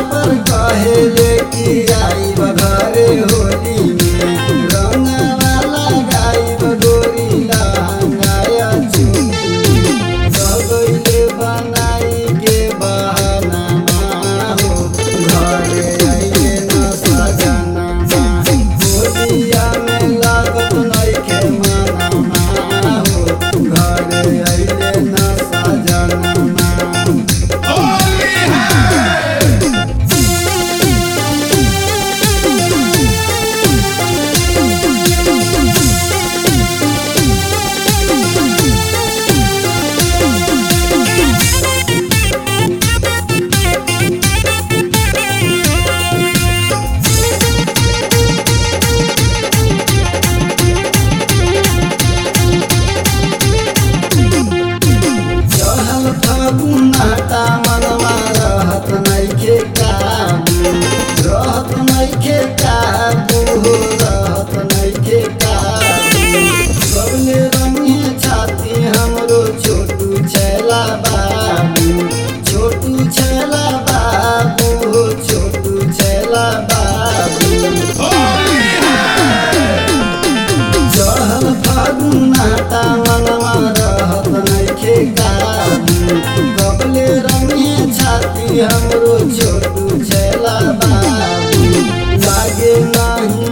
पर कहेले कि आइब घरे होली में रंगवाला गाइब गोरी लहंगाया चोली सबैले बनाई के बहाना हो घरे आइले न सजना होलिया में लागत नइखे मनमा हो घरे आइले न सजना फागुनाटा मनवा रहत नइखे काबू रहत नइखे काबू रहत नइखे काबू सबले रंगे छाती हमरो छोटू छैला बाबू छोटू छैला बाबू छोटू छैला बाबू चहल फागुनाटा मनवा रहत नइखे काबू कबले रंगे छाती हमरो छोटू छैला बाबू लागे नाही